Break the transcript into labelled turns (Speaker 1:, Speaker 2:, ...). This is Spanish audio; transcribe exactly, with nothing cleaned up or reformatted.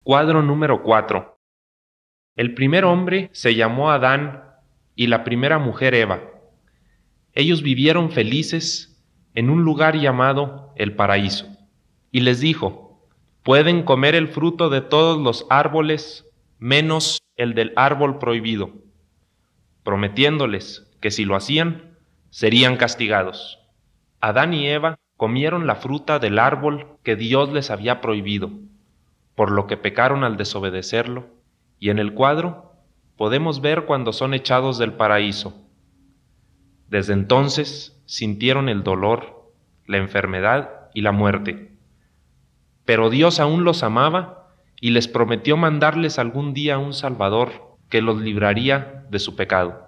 Speaker 1: Cuadro número cuatro. El primer hombre se llamó Adán y la primera mujer Eva. Ellos vivieron felices en un lugar llamado el paraíso. Y les dijo: pueden comer el fruto de todos los árboles, menos el del árbol prohibido, prometiéndoles que si lo hacían, serían castigados. Adán y Eva comieron la fruta del árbol que Dios les había prohibido, por lo que pecaron al desobedecerlo, y en el cuadro podemos ver cuando son echados del paraíso. Desde entonces sintieron el dolor, la enfermedad y la muerte. Pero Dios aún los amaba y les prometió mandarles algún día un Salvador que los libraría de su pecado.